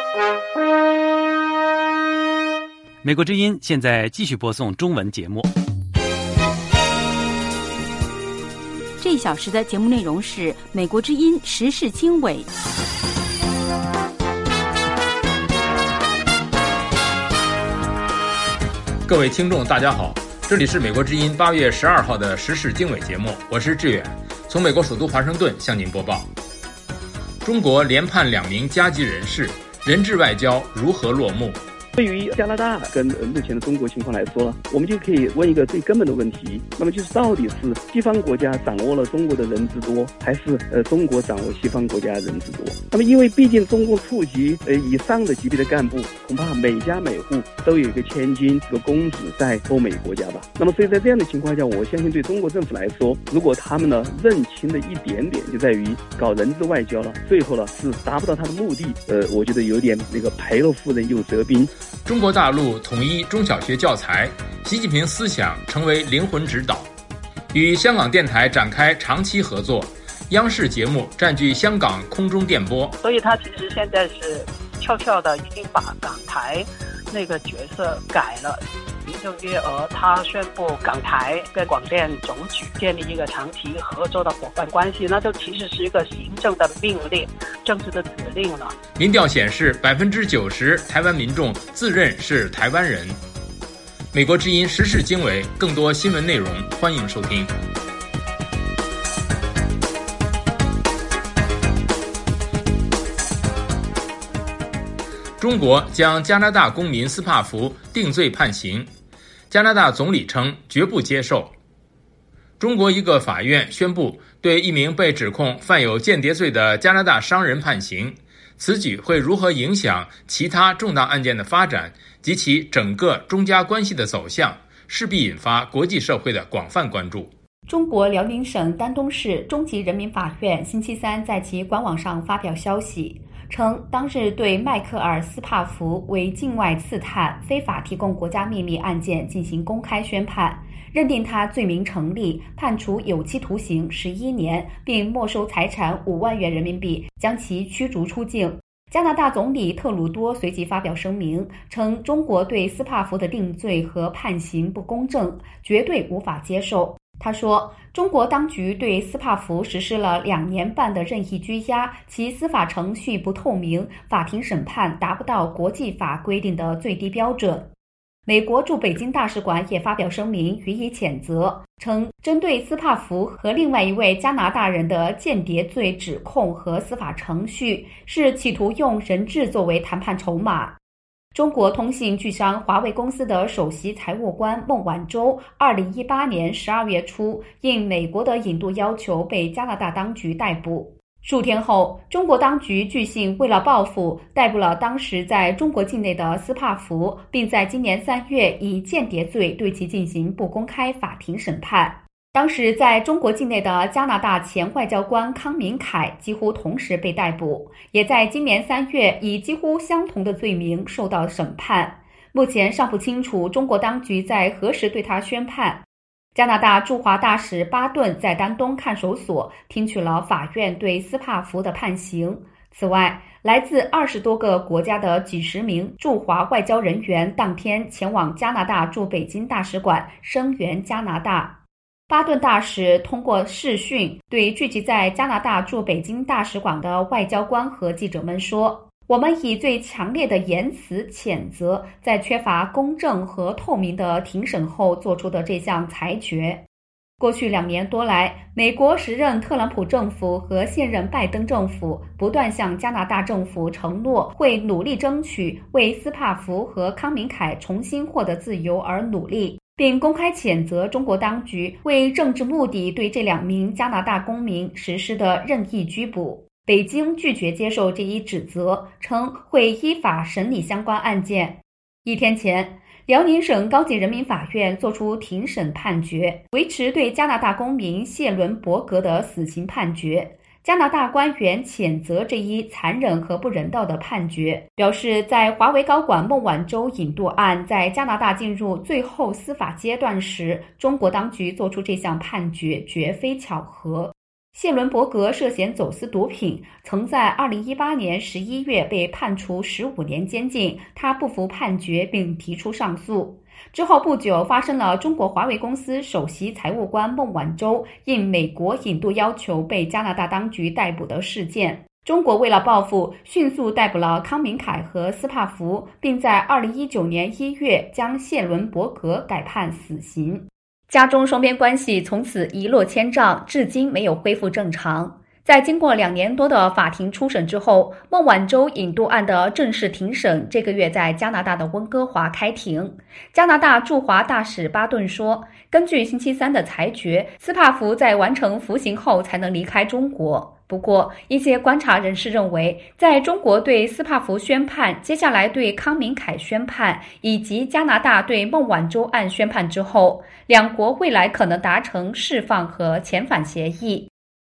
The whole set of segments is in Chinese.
美国之音现在继续播送中文节目。 这一小时的节目内容是美国之音时事经纬。 各位听众大家好，这里是美国之音8月12号的时事经纬节目，我是志远，从美国首都华盛顿向您播报。中国连判2名加籍人士，人质外交如何落幕？ 对于加拿大跟目前的中国情况来说，我们就可以问一个最根本的问题，那么就是到底是西方国家掌握了中国的人质多，还是中国掌握西方国家的人质多？那么因为毕竟中共处级以上的级别的干部，恐怕每家每户都有一个千金、一个公子在欧美国家吧。那么所以在这样的情况下，我相信对中国政府来说，如果他们呢认清的一点点就在于搞人质外交了，最后呢是达不到他的目的，我觉得有点那个赔了夫人又折兵。 中国大陆统一中小学教材，习近平思想成为灵魂指导。与香港电台展开长期合作，央视节目占据香港空中电波。 所以他其实现在是悄悄的已经把港台那个角色改了。林郑月娥他宣布港台跟广电总局建立一个长期合作的伙伴关系，那就其实是一个行政的命令、政治的指令了。 民调显示，90%台湾民众自认是台湾人。美国之音时事经纬，更多新闻内容，欢迎收听。中国将加拿大公民斯帕福定罪判刑，加拿大总理称绝不接受。中国一个法院宣布对一名被指控犯有间谍罪的加拿大商人判刑，此举会如何影响其他重大案件的发展及其整个中加关系的走向，势必引发国际社会的广泛关注。 中国辽宁省丹东市中级人民法院星期三在其官网上发表消息，称当日对迈克尔·斯帕福为境外刺探、非法提供国家秘密案件进行公开宣判，认定他罪名成立，判处有期徒刑11年，并没收财产5万元人民币，将其驱逐出境。加拿大总理特鲁多随即发表声明，称中国对斯帕福的定罪和判刑不公正，绝对无法接受。他说，中国当局对斯帕福实施了2年半的任意拘押，其司法程序不透明，法庭审判达不到国际法规定的最低标准。美国驻北京大使馆也发表声明予以谴责，称针对斯帕福和另外一位加拿大人的间谍罪指控和司法程序是企图用人质作为谈判筹码。中国通信巨商华为公司的首席财务官孟晚舟2018年12月初应美国的引渡要求被加拿大当局逮捕。数天后，中国当局据信为了报复，逮捕了当时在中国境内的斯帕福，并在今年3月以间谍罪对其进行不公开法庭审判。当时在中国境内的加拿大前外交官康明凯几乎同时被逮捕，也在今年3月以几乎相同的罪名受到审判。目前尚不清楚中国当局在何时对他宣判。加拿大驻华大使巴顿在丹东看守所听取了法院对斯帕福的判刑。此外，来自20多个国家的几十名驻华外交人员当天前往加拿大驻北京大使馆声援加拿大。巴顿大使通过视讯对聚集在加拿大驻北京大使馆的外交官和记者们说，我们以最强烈的言辞谴责在缺乏公正和透明的庭审后做出的这项裁决。过去2年多来，美国时任特朗普政府和现任拜登政府不断向加拿大政府承诺会努力争取为斯帕福和康明凯重新获得自由而努力，并公开谴责中国当局为政治目的对这2名加拿大公民实施的任意拘捕。北京拒绝接受这一指责，称会依法审理相关案件。1天前，辽宁省高级人民法院作出庭审判决，维持对加拿大公民谢伦伯格的死刑判决。加拿大官员谴责这一残忍和不人道的判决，表示在华为高管孟晚舟引渡案在加拿大进入最后司法阶段时，中国当局作出这项判决绝非巧合。 谢伦伯格涉嫌走私毒品，曾在2018年11月被判处15年监禁，他不服判决并提出上诉。之后不久，发生了中国华为公司首席财务官孟晚舟应美国引渡要求被加拿大当局逮捕的事件。中国为了报复，迅速逮捕了康明凯和斯帕福，并在2019年1月将谢伦伯格改判死刑。加中双边关系从此一落千丈，至今没有恢复正常。在经过2年多的法庭初审之后，孟晚舟引渡案的正式庭审这个月在加拿大的温哥华开庭。加拿大驻华大使巴顿说，根据星期三的裁决，斯帕福在完成服刑后才能离开中国。不过，一些观察人士认为，在中国对斯帕福宣判，接下来对康明凯宣判，以及加拿大对孟晚舟案宣判之后，两国未来可能达成释放和遣返协议。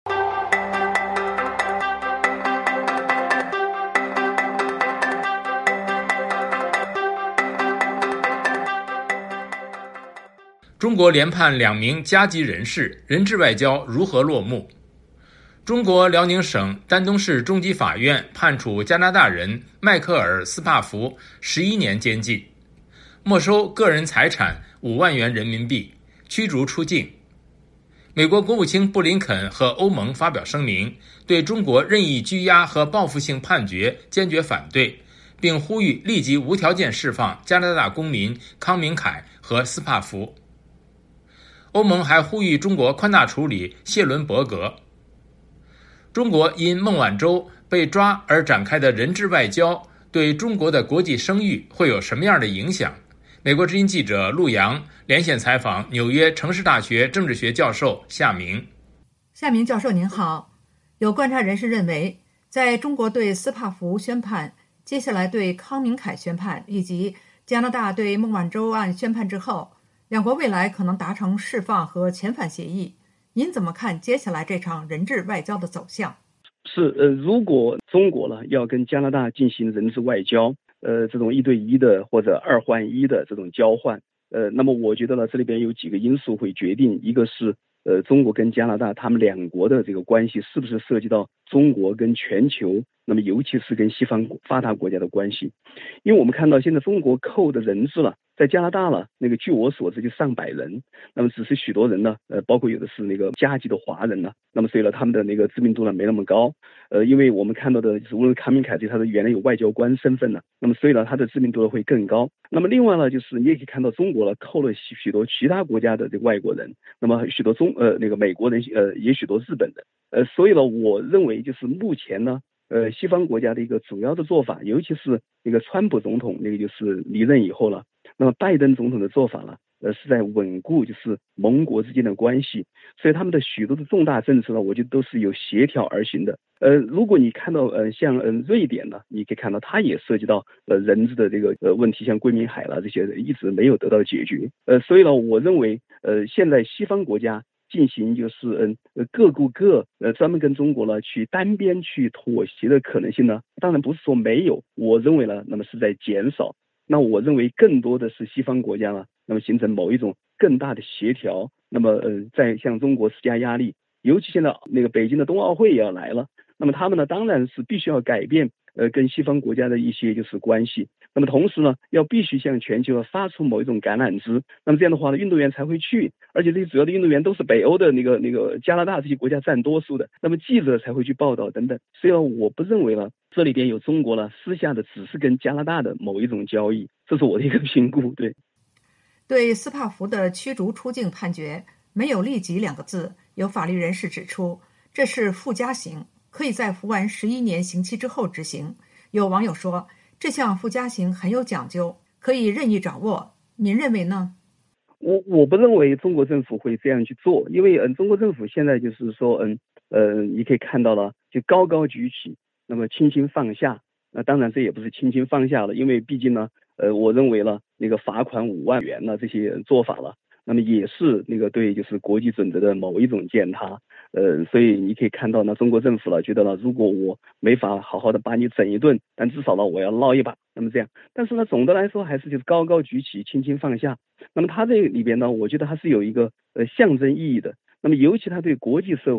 中国连判2名加籍人士，人质外交如何落幕？中国辽宁省丹东市中级法院判处加拿大人迈克尔·斯帕福11年监禁，没收个人财产5万元人民币，驱逐出境。美国国务卿布林肯和欧盟发表声明，对中国任意拘押和报复性判决坚决反对，并呼吁立即无条件释放加拿大公民康明凯和斯帕福。欧盟还呼吁中国宽大处理谢伦伯格。中国因孟晚舟被抓而展开的人质外交，对中国的国际声誉会有什么样的影响？美国之音记者陆洋连线采访纽约城市大学政治学教授夏明。 夏明教授您好，有观察人士认为，在中国对斯帕福宣判，接下来对康明凯宣判，以及加拿大对孟晚舟案宣判之后，两国未来可能达成释放和遣返协议。您怎么看接下来这场人质外交的走向？ 如果中国呢要跟加拿大进行人质外交，这种1对1的或者2换1的这种交换，那么我觉得呢，这里边有几个因素会决定，一个是中国跟加拿大他们两国的这个关系是不是涉及到中国跟全球，那么尤其是跟西方发达国家的关系。因为我们看到现在中国扣的人质了，在加拿大了，据我所知就上百人，那么只是许多人呢，包括有的是加籍的华人呢，那么所以呢他们的知名度呢没那么高，因为我们看到的无论康明凯他的原来有外交官身份呢，那么所以呢他的知名度会更高。那么另外呢，就是你也可以看到中国呢扣了许多其他国家的这个外国人，那么许多美国人，也许多日本人，所以呢我认为就是目前呢西方国家的一个主要的做法，尤其是川普总统就是离任以后了，那么拜登总统的做法呢，是在稳固就是盟国之间的关系，所以他们的许多的重大政策呢，我觉得都是有协调而行的。如果你看到像瑞典呢，你可以看到它也涉及到人质的这个问题，像归明海啦这些一直没有得到解决。所以呢，我认为现在西方国家进行就是各顾各，专门跟中国呢去单边去妥协的可能性呢，当然不是说没有，我认为呢，那么是在减少。那我认为更多的是西方国家呢，那么形成某一种更大的协调，那么在向中国施加压力，尤其现在北京的冬奥会也要来了，那么他们呢当然是必须要改变跟西方国家的一些就是关系，那么同时呢要必须向全球发出某一种橄榄枝，那么这样的话呢运动员才会去，而且这些主要的运动员都是北欧的加拿大这些国家占多数的，那么记者才会去报道等等。所以我不认为呢这里边有中国呢私下的只是跟加拿大的某一种交易，这是我的一个评估。 对斯帕福的驱逐出境判决没有立即2个字，有法律人士指出这是附加刑，可以在服完11年刑期之后执行。有网友说这项附加刑很有讲究，可以任意掌握，您认为呢？ 我不认为中国政府会这样去做，因为中国政府现在就是说你可以看到了，就高高举起，那么轻轻放下。那当然这也不是轻轻放下了，因为毕竟呢我认为呢罚款5万元呢这些做法了，那么也是对就是国际准则的某一种践踏。所以你可以看到呢，中国政府呢觉得呢，如果我没法好好的把你整一顿，但至少呢我要捞一把，那么这样。但是呢总的来说还是就是高高举起，轻轻放下。那么它这里边呢，我觉得它是有一个象征意义的。那么尤其它对国际社会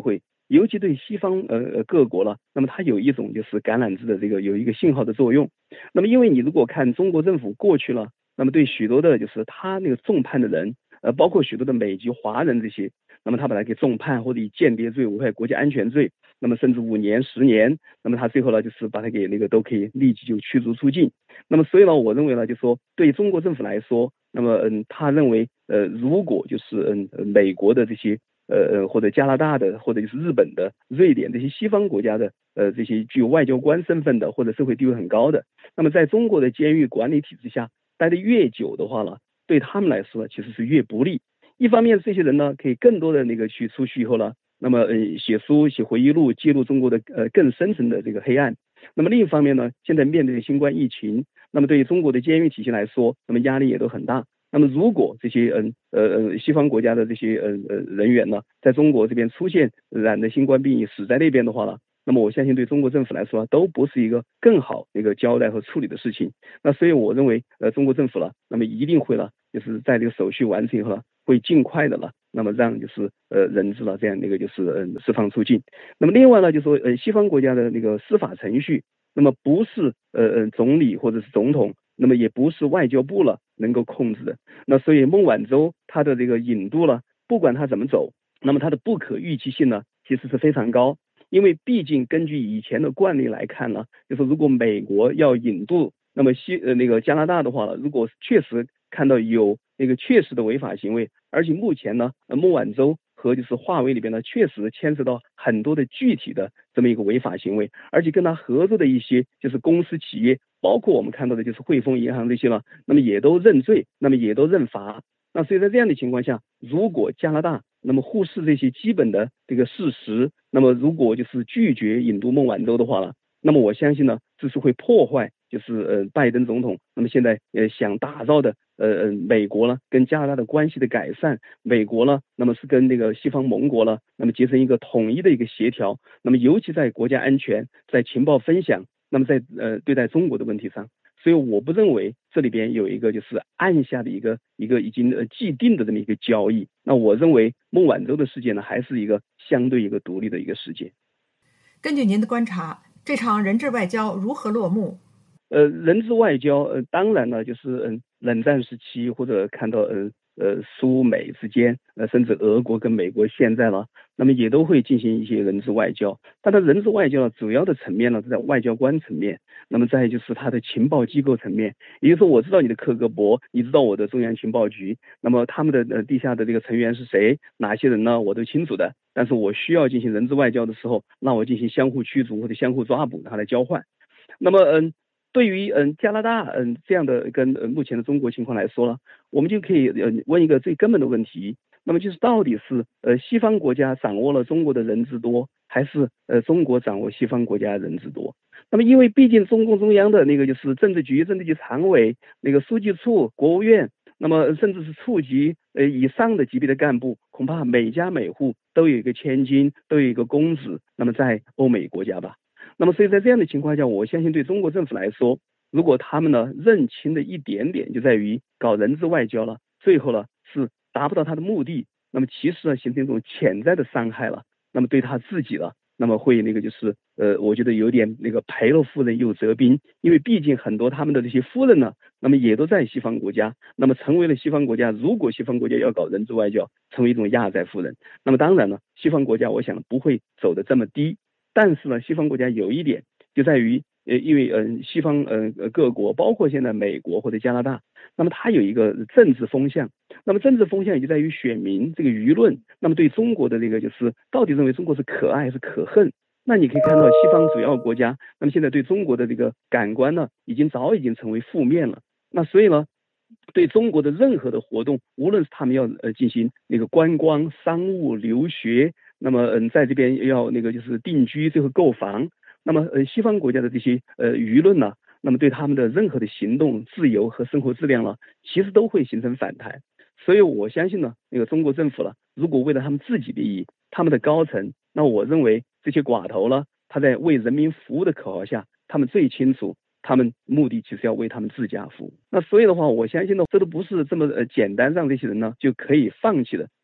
尤其对西方各国了，那么它有一种就是橄榄枝的这个有一个信号的作用。那么因为你如果看中国政府过去了，那么对许多的就是他那个重判的人，包括许多的美籍华人这些，那么他把他给重判或者以间谍罪、危害国家安全罪，那么甚至5年、10年，那么他最后呢就是把他给那个都可以立即就驱逐出境。那么所以呢，我认为呢，就说对中国政府来说，那么他认为如果就是美国的这些或者加拿大的或者就是日本的、瑞典这些西方国家的这些具有外交官身份的或者社会地位很高的，那么在中国的监狱管理体制下待得越久的话呢，对他们来说呢其实是越不利。一方面这些人呢可以更多的那个去出去以后呢，那么写书写回忆录，揭露中国的更深层的这个黑暗。那么另一方面呢，现在面对新冠疫情，那么对于中国的监狱体系来说，那么压力也都很大。那么如果这些西方国家的这些人员呢，在中国这边出现染的新冠病疫死在那边的话呢，那么我相信对中国政府来说都不是一个更好的一个交代和处理的事情。那所以我认为中国政府了，那么一定会了，就是在这个手续完成以后呢，会尽快的了，那么让就是人质了这样那个就是释放出境。那么另外呢，就说西方国家的那个司法程序，那么不是总理或者是总统，那么也不是外交部了能够控制的。那所以孟晚舟他的这个引渡了，不管他怎么走，那么他的不可预期性呢其实是非常高。因为毕竟根据以前的惯例来看呢，就是如果美国要引渡那么那个加拿大的话呢，如果确实看到有那个确实的违法行为，而且目前呢孟晚舟和就是华为里边呢确实牵涉到很多的具体的这么一个违法行为，而且跟他合作的一些就是公司企业，包括我们看到的就是汇丰银行这些了，那么也都认罪，那么也都认罚。那所以在这样的情况下，如果加拿大那么忽视这些基本的这个事实，那么如果就是拒绝引渡孟晚舟的话呢，那么我相信呢，这是会破坏就是拜登总统那么现在想打造的美国呢跟加拿大的关系的改善，美国呢那么是跟那个西方盟国呢那么结成一个统一的一个协调，那么尤其在国家安全、在情报分享，那么在对待中国的问题上。所以我不认为这里边有一个就是按下的一个已经既定的这么一个交易。那我认为孟晚舟的事件呢，还是一个相对一个独立的一个事件。 根据您的观察，这场人质外交如何落幕？ 人质外交当然呢就是冷战时期或者看到苏美之间甚至俄国跟美国现在呢，那么也都会进行一些人质外交。但它人质外交主要的层面呢是在外交官层面，那么再就是它的情报机构层面，也就是说我知道你的克格勃，你知道我的中央情报局，那么他们的地下的这个成员是谁，哪些人呢我都清楚的，但是我需要进行人质外交的时候，那我进行相互驱逐或者相互抓捕，它来交换。那么对于加拿大这样的跟目前的中国情况来说呢，我们就可以问一个最根本的问题，那么就是到底是西方国家掌握了中国的人质多，还是中国掌握西方国家人质多？那么因为毕竟中共中央的那个就是政治局常委、那个书记处、国务院，那么甚至是处级以上的级别的干部，恐怕每家每户都有一个千金，都有一个公子，那么在欧美国家吧。那么所以在这样的情况下，我相信对中国政府来说，如果他们呢认清的一点点就在于搞人质外交了，最后呢是达不到他的目的，那么其实呢形成一种潜在的伤害了，那么对他自己了，那么会那个就是我觉得有点那个赔了夫人又折兵，因为毕竟很多他们的这些夫人呢，那么也都在西方国家，那么成为了西方国家，如果西方国家要搞人质外交，成为一种压寨夫人，那么当然了，西方国家我想不会走得这么低。但是呢，西方国家有一点就在于，因为西方各国，包括现在美国或者加拿大，那么它有一个政治风向，那么政治风向也就在于选民这个舆论，那么对中国的这个就是到底认为中国是可爱还是可恨？那你可以看到西方主要国家，那么现在对中国的这个感官呢，早已经成为负面了。那所以呢，对中国的任何的活动，无论是他们要进行那个观光、商务、留学，那么在这边要那个就是定居，最后购房，那么西方国家的这些舆论呢，那么对他们的任何的行动自由和生活质量呢，其实都会形成反弹。所以我相信呢，那个中国政府了，如果为了他们自己利益，他们的高层，那我认为这些寡头呢，他在为人民服务的口号下，他们最清楚他们目的其实要为他们自家服务。那所以的话，我相信呢，这都不是这么简单让这些人呢就可以放弃的。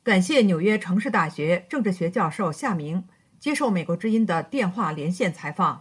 感谢纽约城市大学政治学教授夏明接受美国之音的电话连线采访。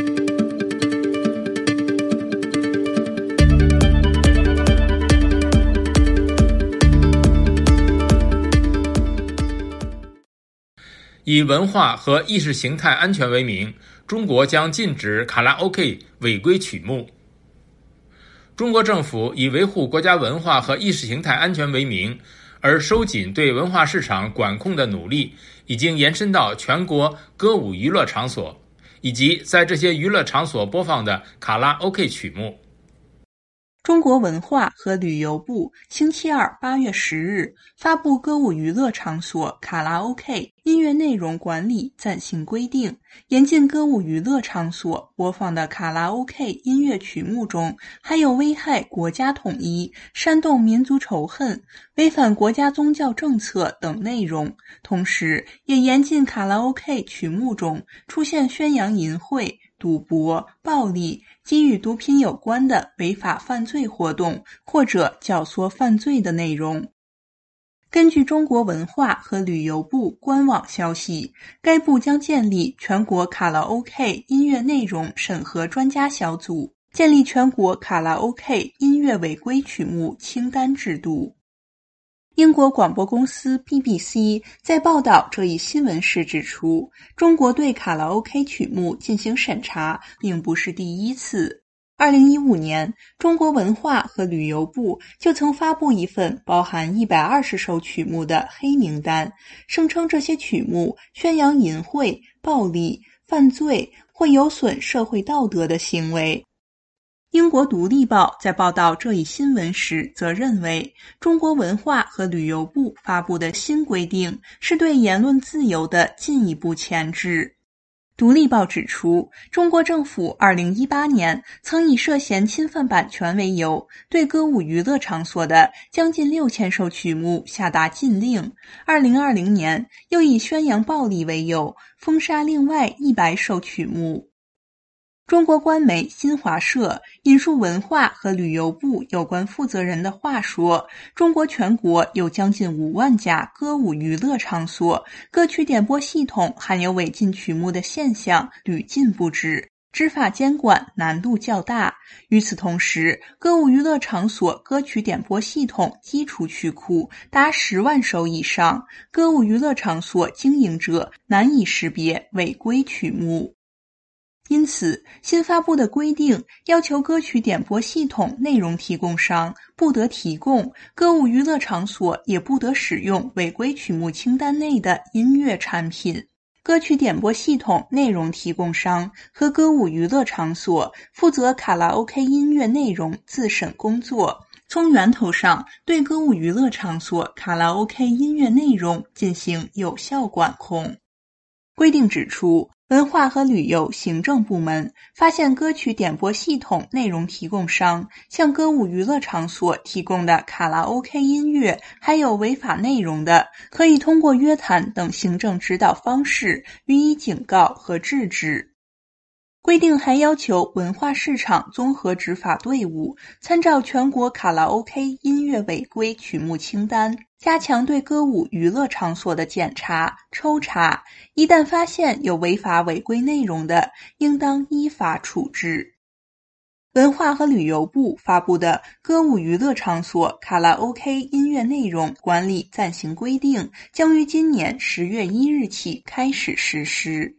以文化和意识形态安全为名，中国将禁止卡拉 OK 违规曲目。中国政府以维护国家文化和意识形态安全为名，而收紧对文化市场管控的努力，已经延伸到全国歌舞娱乐场所，以及在这些娱乐场所播放的卡拉 OK 曲目。 中国文化和旅游部星期二8月10日发布歌舞娱乐场所卡拉 OK 音乐内容管理暂行规定，严禁歌舞娱乐场所播放的卡拉 OK 音乐曲目中含有危害国家统一、煽动民族仇恨、违反国家宗教政策等内容，同时也严禁卡拉 OK 曲目中出现宣扬淫秽、赌博、暴力及与毒品有关的违法犯罪活动或者教唆犯罪的内容。根据中国文化和旅游部官网消息，该部将建立全国卡拉 OK 音乐内容审核专家小组，建立全国卡拉 OK 音乐违规曲目清单制度。英国广播公司 BBC 在报道这一新闻时指出，中国对卡拉 OK 曲目进行审查并不是第一次。2015年，中国文化和旅游部就曾发布一份包含120首曲目的黑名单，声称这些曲目宣扬淫秽、暴力、犯罪或有损社会道德的行为。英国独立报在报道这一新闻时则认为，中国文化和旅游部发布的新规定是对言论自由的进一步钳制。独立报指出，中国政府2018年曾以涉嫌侵犯版权为由，对歌舞娱乐场所的将近6000首曲目下达禁令，2020年又以宣扬暴力为由，封杀另外100首曲目。中国官媒新华社引述文化和旅游部有关负责人的话说，中国全国有将近5万家歌舞娱乐场所，歌曲点播系统含有违禁曲目的现象屡禁不止，执法监管难度较大。与此同时，歌舞娱乐场所歌曲点播系统基础曲库达10万首以上，歌舞娱乐场所经营者难以识别违规曲目。因此，新发布的规定要求歌曲点播系统内容提供商不得提供，歌舞娱乐场所也不得使用违规曲目清单内的音乐产品。歌曲点播系统内容提供商和歌舞娱乐场所负责卡拉 OK 音乐内容自审工作，从源头上对歌舞娱乐场所卡拉 OK 音乐内容进行有效管控。规定指出，文化和旅游行政部门发现歌曲点播系统内容提供商向歌舞娱乐场所提供的卡拉 OK 音乐还有违法内容的，可以通过约谈等行政指导方式予以警告和制止。规定还要求文化市场综合执法队伍参照全国卡拉 OK 音乐违规曲目清单，加强对歌舞娱乐场所的检查、抽查，一旦发现有违法违规内容的，应当依法处置。文化和旅游部发布的歌舞娱乐场所卡拉 OK 音乐内容管理暂行规定将于今年10月1日起开始实施。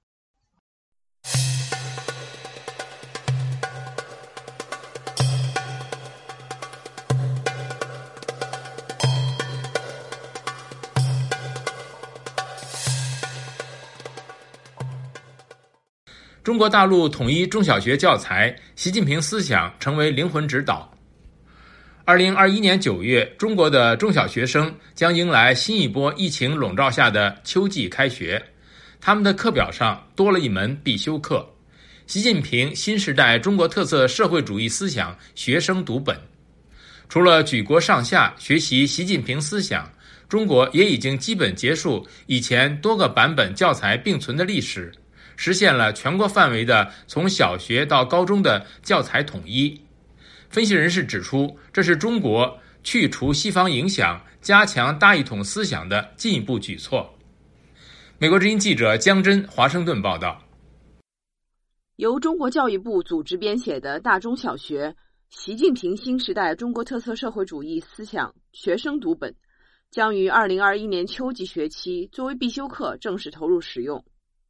中国大陆统一中小学教材，习近平思想成为灵魂指导。2021年9月，中国的中小学生将迎来新一波疫情笼罩下的秋季开学，他们的课表上多了一门必修课——习近平新时代中国特色社会主义思想学生读本。除了举国上下学习习近平思想，中国也已经基本结束以前多个版本教材并存的历史，实现了全国范围的从小学到高中的教材统一。分析人士指出，这是中国去除西方影响、加强大一统思想的进一步举措。美国之音记者江真华盛顿报道。 由中国教育部组织编写的大中小学习近平新时代中国特色社会主义思想学生读本将于2021年秋季学期作为必修课正式投入使用。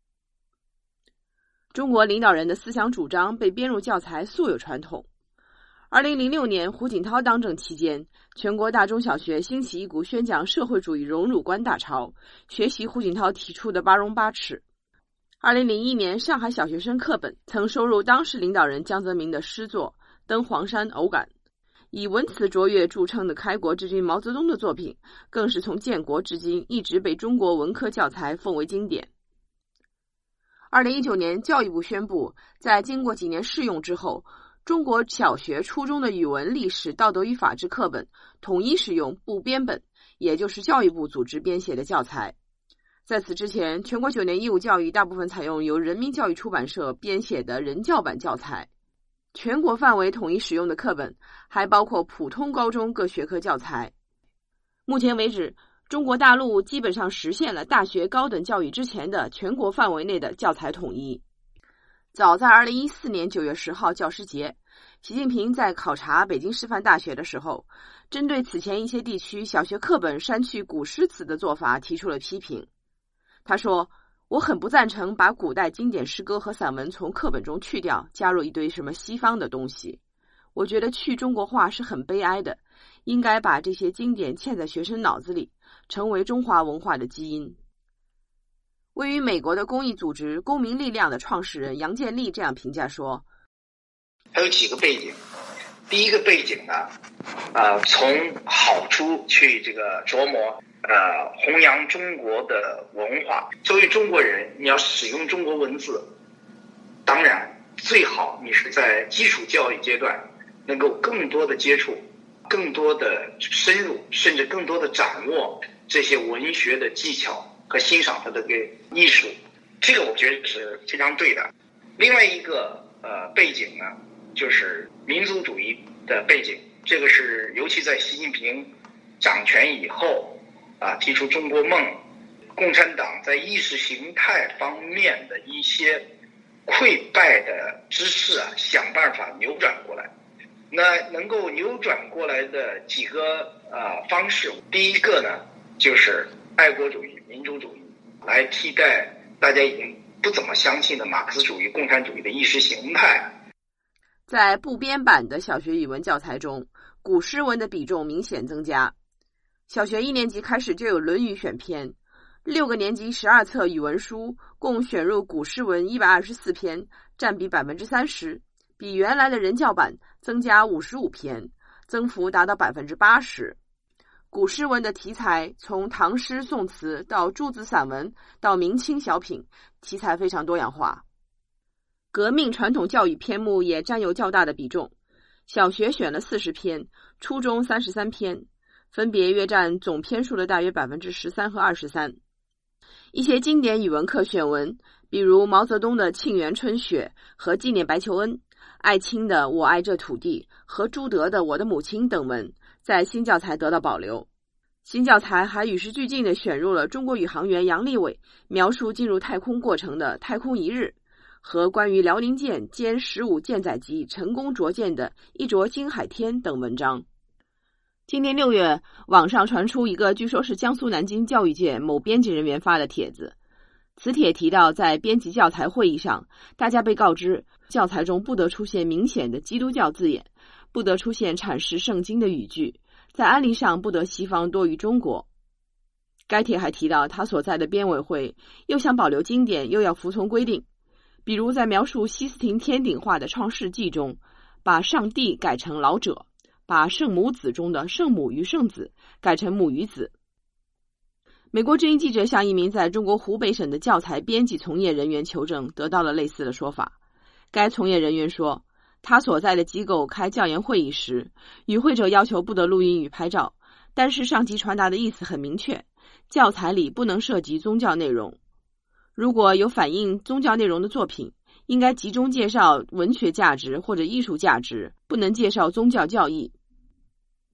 中国领导人的思想主张被编入教材素有传统。2006年胡锦涛当政期间，全国大中小学兴起一股宣讲社会主义荣辱观大潮，学习胡锦涛提出的八荣八耻。2001年，上海小学生课本曾收录当时领导人江泽民的诗作《登黄山偶感》，以文辞卓越著称的开国之君毛泽东的作品，更是从建国至今一直被中国文科教材奉为经典。2019年，教育部宣布，在经过几年试用之后，中国小学、初中的语文、历史、道德与法治课本统一使用部编本，也就是教育部组织编写的教材。在此之前，全国9年义务教育大部分采用由人民教育出版社编写的人教版教材。全国范围统一使用的课本还包括普通高中各学科教材。目前为止，中国大陆基本上实现了大学高等教育之前的全国范围内的教材统一。早在2014年9月10号教师节，习近平在考察北京师范大学的时候，针对此前一些地区小学课本删去古诗词的做法提出了批评。他说，我很不赞成把古代经典诗歌和散文从课本中去掉，加入一堆什么西方的东西。我觉得去中国化是很悲哀的，应该把这些经典嵌在学生脑子里，成为中华文化的基因。位于美国的公益组织公民力量的创始人杨建立这样评价说， 还有几个背景。第一个背景呢，从好处去琢磨弘扬中国的文化。作为中国人，你要使用中国文字，当然最好你是在基础教育阶段能够更多的接触，更多的深入，甚至更多的掌握这些文学的技巧和欣赏它的艺术。这个我觉得是非常对的。另外一个背景呢，就是民族主义的背景。这个是尤其在习近平掌权以后提出中国梦，共产党在意识形态方面的一些溃败的知识想办法扭转过来。那能够扭转过来的几个方式，第一个呢，就是爱国主义、民主主义，来替代大家已经不怎么相信的马克思主义、共产主义的意识形态。 在部编版的小学语文教材中，古诗文的比重明显增加。小学1年级开始就有《论语》选篇，6个年级12册语文书共选入古诗文124篇，占比 30%， 比原来的人教版增加55篇，增幅达到 80%。 古诗文的题材从唐诗宋词到诸子散文到明清小品，题材非常多样化。革命传统教育篇目也占有较大的比重，小学选了40篇，初中33篇，分别约占总篇数的大约 13% 和 23%。 一些经典语文课选文，比如毛泽东的《沁园春雪》和纪念白求恩，艾青的《我爱这土地》和朱德的《我的母亲》等文，在新教材得到保留。新教材还与时俱进地选入了中国宇航员杨利伟描述进入太空过程的《太空一日》，和关于辽宁舰歼15舰载机成功着舰的一着金海天等文章。今年6月，网上传出一个据说是江苏南京教育界某编辑人员发的帖子。此帖提到，在编辑教材会议上，大家被告知教材中不得出现明显的基督教字眼，不得出现阐释圣经的语句，在案例上不得西方多于中国。该帖还提到，他所在的编委会又想保留经典，又要服从规定，比如在描述西斯廷天顶画的创世纪中，把上帝改成老者，把圣母子中的圣母与圣子改成母与子。美国之音记者向一名在中国湖北省的教材编辑从业人员求证，得到了类似的说法。该从业人员说，他所在的机构开教研会议时，与会者要求不得录音与拍照，但是上级传达的意思很明确，教材里不能涉及宗教内容。如果有反映宗教内容的作品，应该集中介绍文学价值或者艺术价值，不能介绍宗教教义。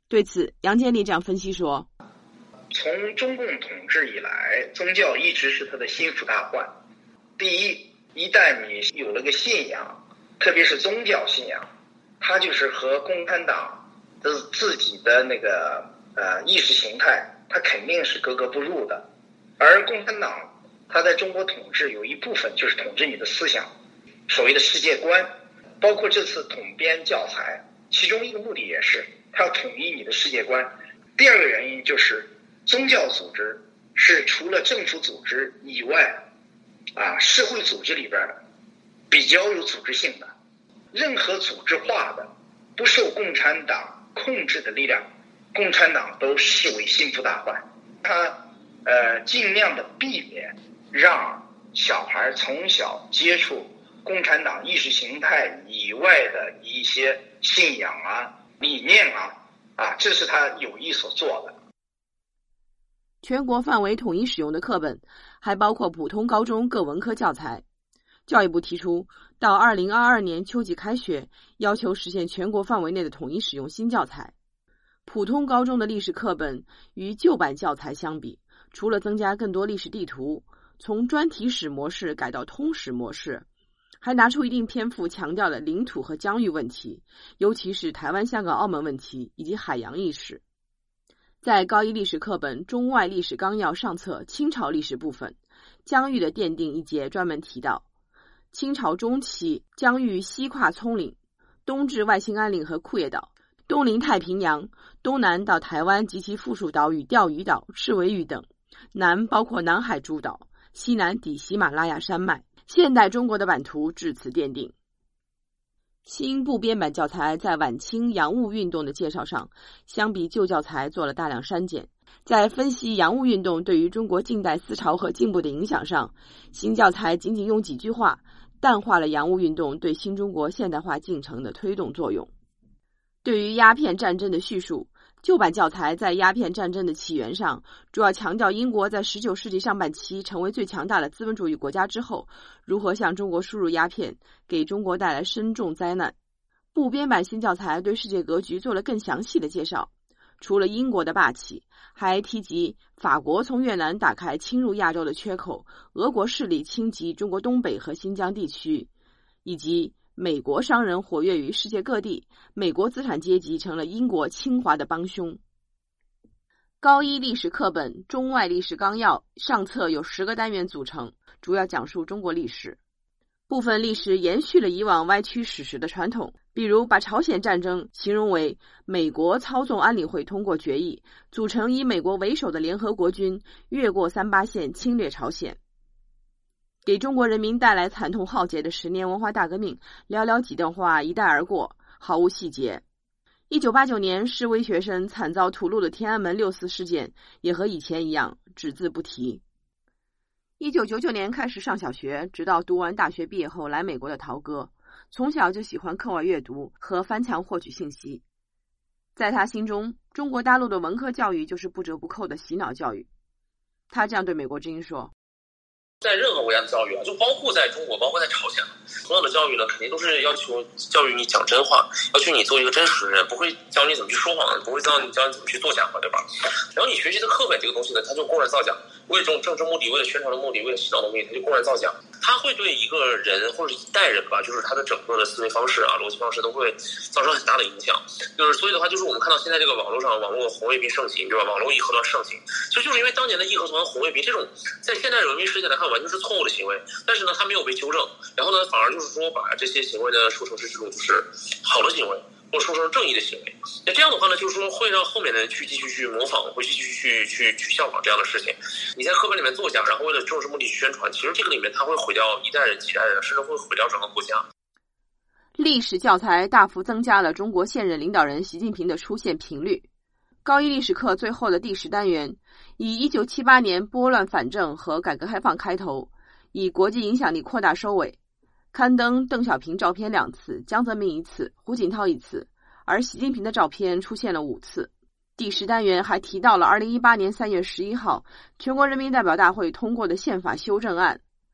对此，杨建立这样分析说： 从中共统治以来，宗教一直是他的心腹大患。第一，一旦你有了个信仰，特别是宗教信仰，它就是和共产党的自己的那个意识形态，它肯定是格格不入的。而共产党它在中国统治有一部分就是统治你的思想，所谓的世界观，包括这次统编教材，其中一个目的也是它要统一你的世界观。第二个原因就是宗教组织是除了政府组织以外社会组织里边比较有组织性的，任何组织化的不受共产党控制的力量，共产党都视为心腹大患。他尽量的避免让小孩从小接触共产党意识形态以外的一些信仰理念这是他有意所做的。 全国范围统一使用的课本还包括普通高中各文科教材。教育部提出，到2022年秋季开学，要求实现全国范围内的统一使用新教材。普通高中的历史课本与旧版教材相比，除了增加更多历史地图，从专题史模式改到通史模式，还拿出一定篇幅强调了领土和疆域问题，尤其是台湾、香港、澳门问题以及海洋意识。在高一历史课本中外历史纲要上册清朝历史部分，疆域的奠定一节专门提到，清朝中期疆域西跨葱岭，东至外兴安岭和库页岛，东临太平洋，东南到台湾及其附属岛屿钓鱼岛、赤尾屿等，南包括南海诸岛，西南抵喜马拉雅山脉，现代中国的版图至此奠定。新部编版教材在晚清洋务运动的介绍上，相比旧教材做了大量删减。在分析洋务运动对于中国近代思潮和进步的影响上，新教材仅仅用几句话淡化了洋务运动对新中国现代化进程的推动作用。对于鸦片战争的叙述，旧版教材在鸦片战争的起源上，主要强调英国在19世纪上半期成为最强大的资本主义国家之后，如何向中国输入鸦片，给中国带来深重灾难。部编版新教材对世界格局做了更详细的介绍，除了英国的霸气，还提及法国从越南打开侵入亚洲的缺口，俄国势力侵袭中国东北和新疆地区，以及美国商人活跃于世界各地，美国资产阶级成了英国侵华的帮凶。高一历史课本中外历史纲要上册有10个单元组成，主要讲述中国历史。部分历史延续了以往歪曲史实的传统，比如把朝鲜战争形容为美国操纵安理会通过决议，组成以美国为首的联合国军越过38线侵略朝鲜。给中国人民带来惨痛浩劫的10年文化大革命，寥寥几段话一带而过，毫无细节。1989年示威学生惨遭屠戮的天安门6·4事件，也和以前一样，只字不提。1999年开始上小学，直到读完大学毕业后来美国的陶哥，从小就喜欢课外阅读和翻墙获取信息。在他心中，中国大陆的文科教育就是不折不扣的洗脑教育。他这样对美国之音说， 在任何国家的教育就包括在中国，包括在朝鲜，同样的教育呢，肯定都是要求教育你讲真话，要求你做一个真实的人，不会教你怎么去说谎，不会教你怎么去做假话，对吧？然后你学习的课本这个东西呢，它就公然造假，为了这种政治目的，为了宣传的目的，为了洗脑的目的，它就公然造假。它会对一个人或者一代人吧，就是他的整个的思维方式逻辑方式都会造成很大的影响。所以的话，就是我们看到现在这个网络上，网络红卫兵盛行，对吧？网络义和团盛行，其实就是因为当年的义和团、红卫兵这种，在现代人民世界来看完全是错误的行为，但是呢，它没有被纠正，然后呢，反而就是说把这些行为呢说成是这种就是好的行为，或者说成正义的行为。那这样的话呢，就是说会让后面的人去继续去模仿，会继续去效仿这样的事情。你在课本里面作假，然后为了政治目的去宣传，其实这个里面它会毁掉一代人、几代人，甚至会毁掉整个国家。 历史教材大幅增加了中国现任领导人习近平的出现频率。高一历史课最后的第10单元，以1978年拨乱反正和改革开放开头，以国际影响力扩大收尾。刊登邓小平照片2次，江泽民1次，胡锦涛1次，而习近平的照片出现了5次。第10单元还提到了2018年3月11号全国人民代表大会通过的宪法修正案。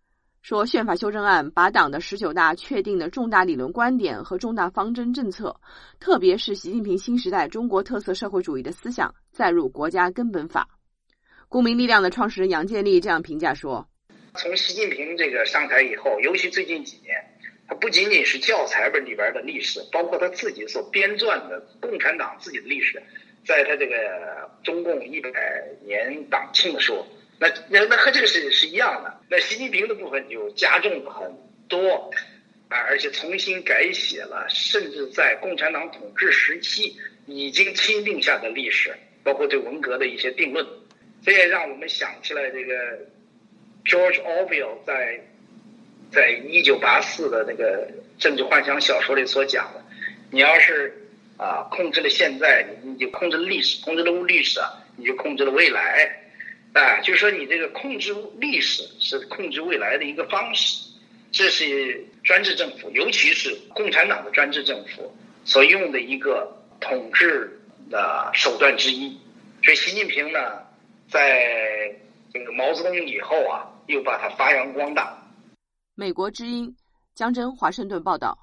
说宪法修正案把党的19大确定的重大理论观点和重大方针政策，特别是习近平新时代中国特色社会主义的思想载入国家根本法。公民力量的创始人杨建立这样评价说， 从习近平这个上台以后，尤其最近几年，他不仅仅是教材本里边的历史，包括他自己所编撰的共产党自己的历史，在他这个中共100年党庆的时候，那和这个是一样的。那习近平的部分就加重了很多而且重新改写了甚至在共产党统治时期已经钦定下的历史，包括对文革的一些定论。这也让我们想起来这个 George Orwell 在1984的那个政治幻想小说里所讲的，你要是控制了现在，你就控制了历史，控制了历史你就控制了未来就是说你这个控制历史是控制未来的一个方式。这是专制政府，尤其是共产党的专制政府所用的一个统治的手段之一。所以习近平呢，在这个毛泽东以后又把它发扬光大。 美国之音江真华盛顿报道。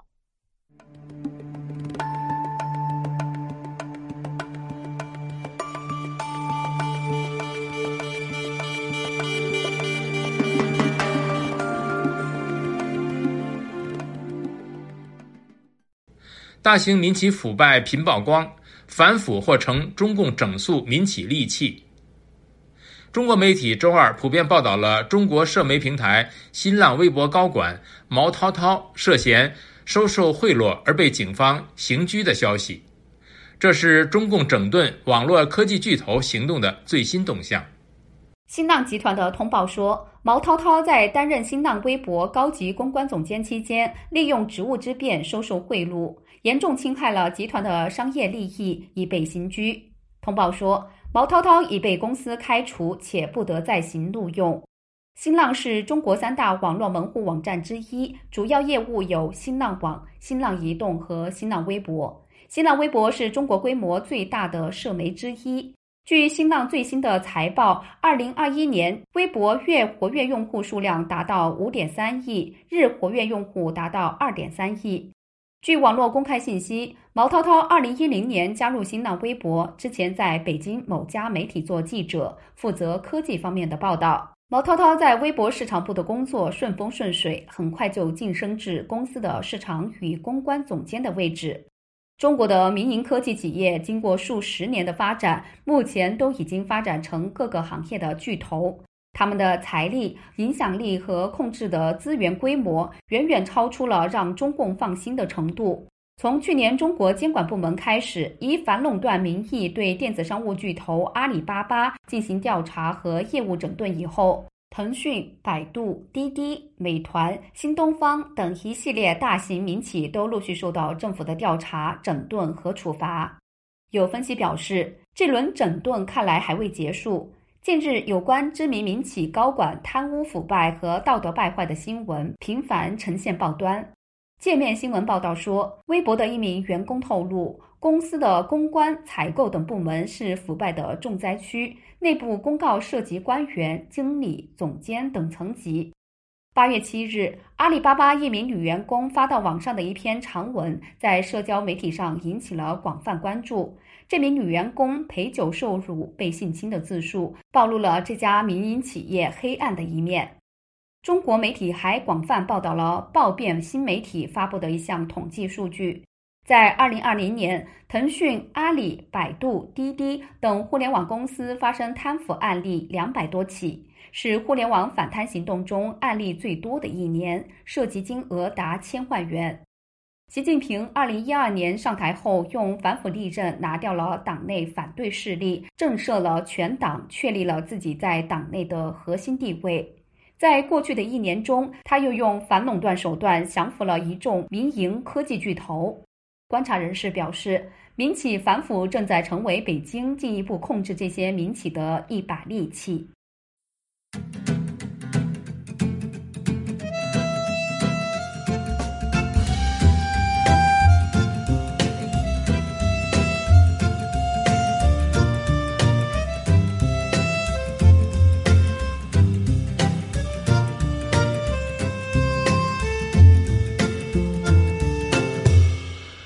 大型民企腐败频曝光，反腐或成中共整肃民企利器。中国媒体周二普遍报道了中国社媒平台新浪微博高管毛涛涛涉嫌收受贿赂而被警方刑拘的消息。这是中共整顿网络科技巨头行动的最新动向。 新浪集团的通报说，毛涛涛在担任新浪微博高级公关总监期间，利用职务之便收受贿赂，严重侵害了集团的商业利益，已被刑拘。通报说，毛涛涛已被公司开除，且不得再行录用。新浪是中国3大网络门户网站之一，主要业务有新浪网、新浪移动和新浪微博。新浪微博是中国规模最大的社媒之一。据新浪最新的财报，2021年微博月活跃用户数量达到 5.3 亿，日活跃用户达到 2.3 亿。据网络公开信息，毛涛涛2010年加入新浪微博，之前在北京某家媒体做记者，负责科技方面的报道。毛涛涛在微博市场部的工作顺风顺水，很快就晋升至公司的市场与公关总监的位置。中国的民营科技企业经过数十年的发展，目前都已经发展成各个行业的巨头。他们的财力、影响力和控制的资源规模远远超出了让中共放心的程度。从去年中国监管部门开始以反垄断名义对电子商务巨头阿里巴巴进行调查和业务整顿以后，腾讯、百度、滴滴、美团、新东方等一系列大型民企都陆续受到政府的调查、整顿和处罚。有分析表示，这轮整顿看来还未结束。近日，有关知名民企高管贪污腐败和道德败坏的新闻频繁呈现报端。界面新闻报道说，微博的一名员工透露，公司的公关、采购等部门是腐败的重灾区，内部公告涉及官员、经理、总监等层级。8月7日，阿里巴巴一名女员工发到网上的一篇长文，在社交媒体上引起了广泛关注。这名女员工陪酒受辱、被性侵的自述，暴露了这家民营企业黑暗的一面。中国媒体还广泛报道了报变新媒体发布的一项统计数据。在2020年，腾讯、阿里、百度、滴滴等互联网公司发生贪腐案例200多起，是互联网反贪行动中案例最多的一年，涉及金额达1000万元。习近平2012年上台后，用反腐利刃拿掉了党内反对势力，震慑了全党，确立了自己在党内的核心地位。在过去的1年中，他又用反垄断手段降服了一众民营科技巨头。观察人士表示，民企反腐正在成为北京进一步控制这些民企的一把利器。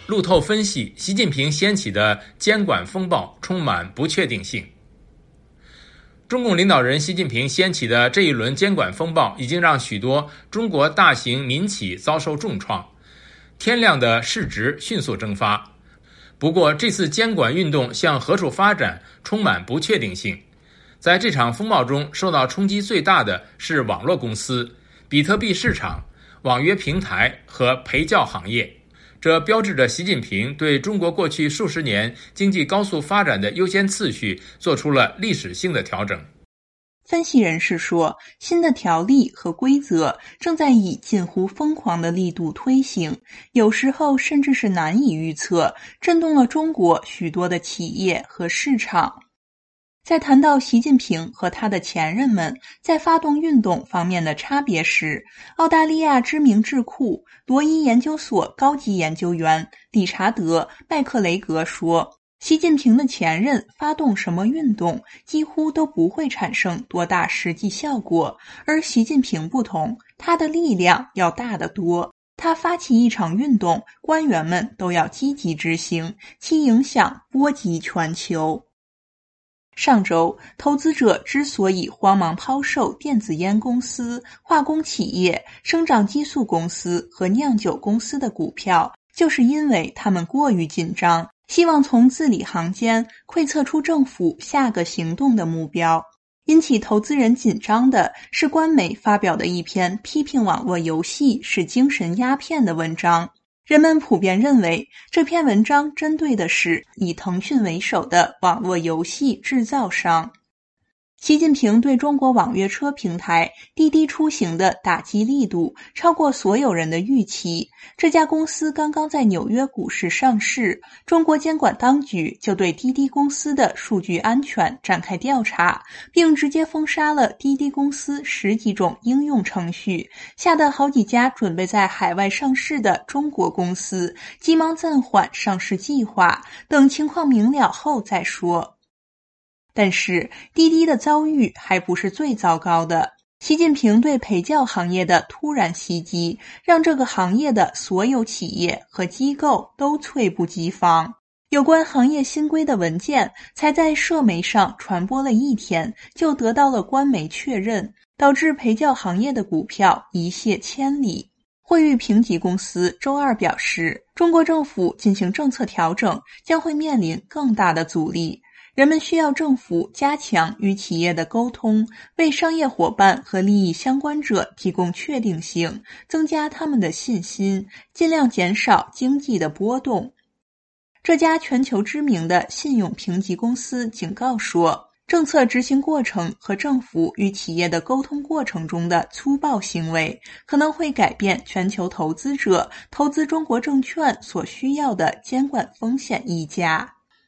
路透分析，习近平掀起的监管风暴充满不确定性。中共领导人习近平掀起的这一轮监管风暴，已经让许多中国大型民企遭受重创，天量的市值迅速蒸发。不过，这次监管运动向何处发展，充满不确定性。在这场风暴中，受到冲击最大的是网络公司、比特币市场、网约平台和陪教行业。这标志着习近平对中国过去数十年经济高速发展的优先次序做出了历史性的调整。 分析人士说，新的条例和规则正在以近乎疯狂的力度推行，有时候甚至是难以预测，震动了中国许多的企业和市场。在谈到习近平和他的前任们在发动运动方面的差别时，澳大利亚知名智库罗伊研究所高级研究员理查德·麦克雷格说，习近平的前任发动什么运动几乎都不会产生多大实际效果，而习近平不同，他的力量要大得多。他发起一场运动，官员们都要积极执行，其影响波及全球。上周，投资者之所以慌忙抛售电子烟公司、化工企业、生长激素公司和酿酒公司的股票，就是因为他们过于紧张，希望从字里行间窥测出政府下个行动的目标。引起投资人紧张的是官媒发表的一篇批评网络游戏是精神鸦片的文章。人们普遍认为，这篇文章针对的是以腾讯为首的网络游戏制造商。习近平对中国网约车平台滴滴出行的打击力度超过所有人的预期。这家公司刚刚在纽约股市上市，中国监管当局就对滴滴公司的数据安全展开调查，并直接封杀了滴滴公司10几种应用程序，吓得好几家准备在海外上市的中国公司急忙暂缓上市计划，等情况明了后再说。但是滴滴的遭遇还不是最糟糕的。习近平对陪教行业的突然袭击，让这个行业的所有企业和机构都猝不及防。有关行业新规的文件才在社媒上传播了1天，就得到了官媒确认，导致陪教行业的股票一泻千里。惠誉评级公司周二表示，中国政府进行政策调整将会面临更大的阻力。人们需要政府加强与企业的沟通，为商业伙伴和利益相关者提供确定性，增加他们的信心，尽量减少经济的波动。这家全球知名的信用评级公司警告说，政策执行过程和政府与企业的沟通过程中的粗暴行为，可能会改变全球投资者投资中国证券所需要的监管风险溢价。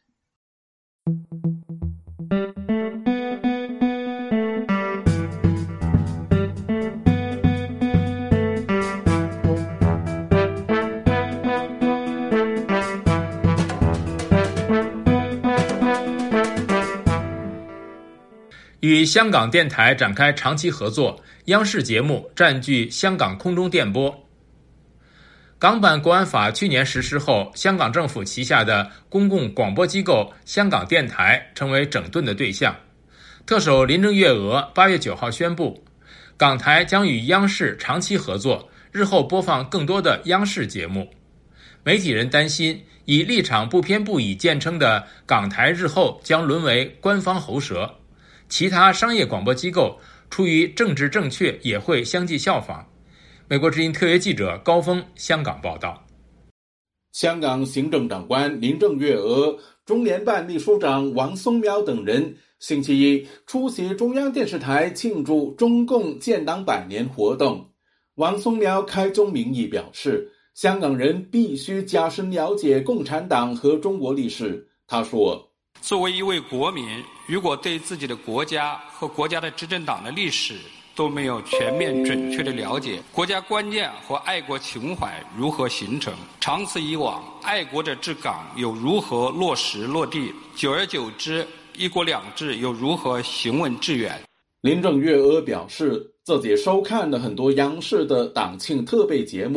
与香港电台展开长期合作，央视节目占据香港空中电波。港版国安法去年实施后，香港政府旗下的公共广播机构香港电台成为整顿的对象。特首林郑月娥8月9号宣布，港台将与央视长期合作，日后播放更多的央视节目。媒体人担心，以立场不偏不倚见称的港台日后将沦为官方喉舌，其他商业广播机构出于政治正确也会相继效仿。美国之音特约记者高峰香港报道。 香港行政长官林郑月娥、中联办秘书长王松苗等人星期一出席中央电视台庆祝中共建党100年活动。王松苗开宗明义表示，香港人必须加深了解共产党和中国历史。他说， 作为一位国民，如果对自己的国家和国家的执政党的历史都没有全面准确的了解，国家观念和爱国情怀如何形成？长此以往，爱国者治港又如何落实落地？久而久之，一国两制又如何行稳致远？ 林郑月娥表示，自己收看了很多央视的党庆特备节目，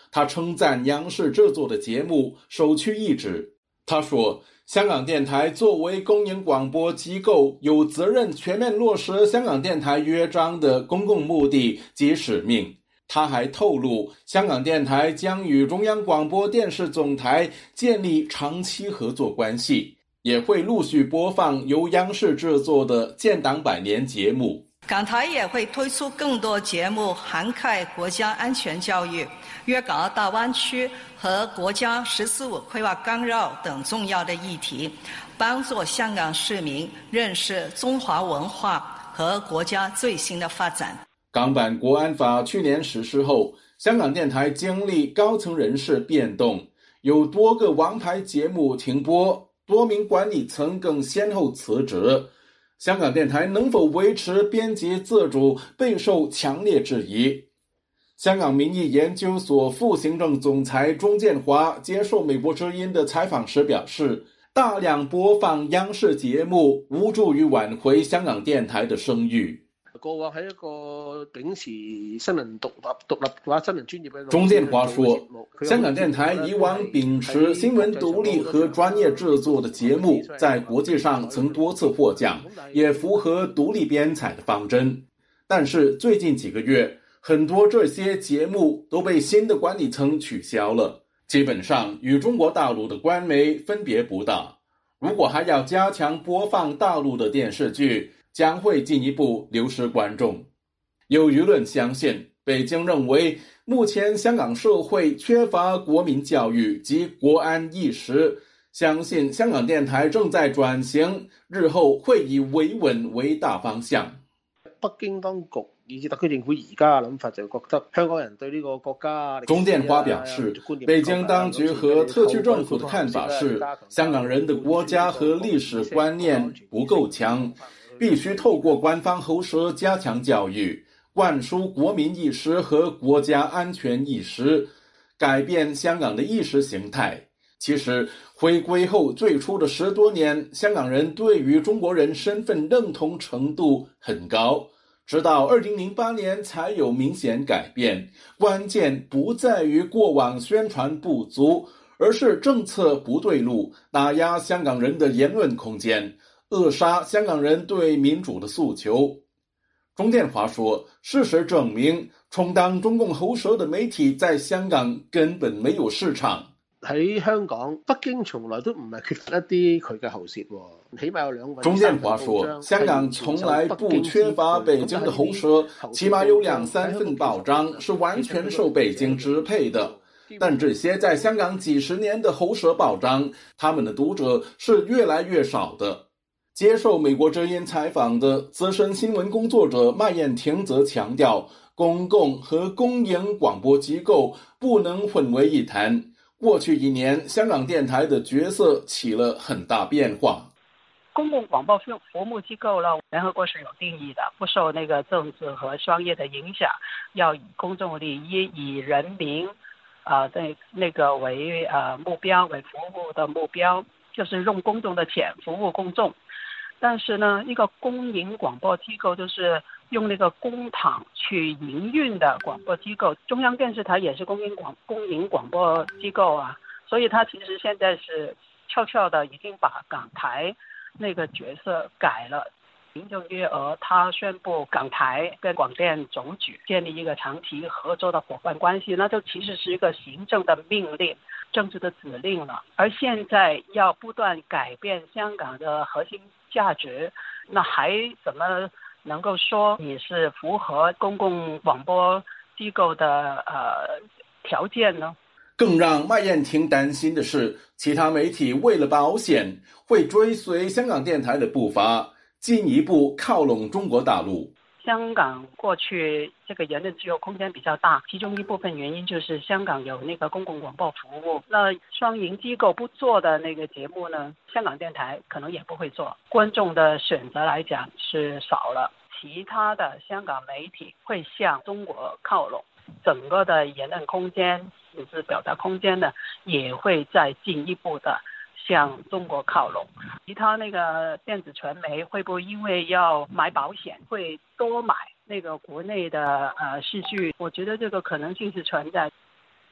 他称赞央视制作的节目首屈一指。他说，香港电台作为公营广播机构，有责任全面落实香港电台约章的公共目的及使命。他还透露，香港电台将与中央广播电视总台建立长期合作关系，也会陆续播放由央视制作的建党100年节目。 港台也会推出更多节目，涵盖国家安全教育、粤港澳大湾区和国家“14五”规划纲要等重要的议题，帮助香港市民认识中华文化和国家最新的发展。 港版国安法去年实施后，香港电台经历高层人事变动，有多个王牌节目停播，多名管理层更先后辞职。香港电台能否维持编辑自主备受强烈质疑。香港民意研究所副行政总裁钟建华接受美国之音的采访时表示，大量播放央视节目无助于挽回香港电台的声誉。 過往係一個秉持新聞獨立或者新聞專業嘅。 鐘建華說，香港電台以往秉持新聞獨立和專業製作的節目，在國際上曾多次獲獎，也符合獨立編採的方針。但是最近幾個月，很多這些節目都被新的管理層取消了，基本上與中國大陸的官媒分別不大。如果還要加強播放大陸的電視劇，將會進一步流失觀眾。有輿論相信，北京認為目前香港社會缺乏國民教育及國安意識，相信香港電台正在轉型，日後會以維穩為大方向。 北京當局以至特區政府而家嘅諗法就覺得香港人對呢個國家。 鐘建華表示，北京當局和特區政府的看法是，香港人的國家和歷史觀念不夠強，必須透過官方喉舌加強教育，灌輸國民意識和國家安全意識，改變香港的意識形態。其實回歸後最初的10多年，香港人對於中國人身份認同程度很高，直到2008年才有明顯改變。關鍵不在於過往宣傳不足，而是政策不對路，打壓香港人的言論空間，扼殺香港人對民主的訴求。鐘建華說，事實證明，充當中共喉舌的媒體在香港根本沒有市場。 喺香港，北京從來都唔係缺乏一啲佢嘅喉舌，起碼有2份。 鐘建華說，香港從來不缺乏北京的喉舌，起碼有2-3份報章是完全受北京支配的。但這些在香港幾十年的喉舌報章，他們的讀者是越來越少的。接受美國之音採訪的資深新聞工作者麥燕婷則強調，公共和公營廣播機構不能混為一談。過去1年，香港電台的角色起了很大變化。 公共廣播服務機構呢，聯合國是有定義的，不受那個政治和商業的影響，要以公眾利益、以人民那個為目標，為服務的目標，就是用公眾的錢服務公眾。但是呢，一個公營廣播機構就是用那個公帑去營運的廣播機構，中央電視台也是公營廣播機構啊，所以它其實現在是悄悄的已經把港台那個角色改了。林鄭月娥他宣布港台跟廣電總局建立一個長期合作的夥伴關係，那就其實是一個行政的命令、政治的指令了。而現在要不斷改變香港的核心價值，那還怎麼能夠說你是符合公共廣播機構的條件呢？ 更讓麥燕婷擔心的是，其他媒體為了保險，會追隨香港電台的步伐，進一步靠攏中國大陸。 香港過去這個言論自由空間比較大，其中一部分原因就是香港有那個公共廣播服務，那雙營機構不做的那個節目呢，香港電台可能也不會做，觀眾的選擇來講是少了，其他的香港媒體會向中國靠攏，整個的言論空間甚至表達空間呢，也會再進一步的向中國靠攏。其他那個電子傳媒會不會因為要買保險，會多買那個國內的戲劇？我覺得這個可能性是存在。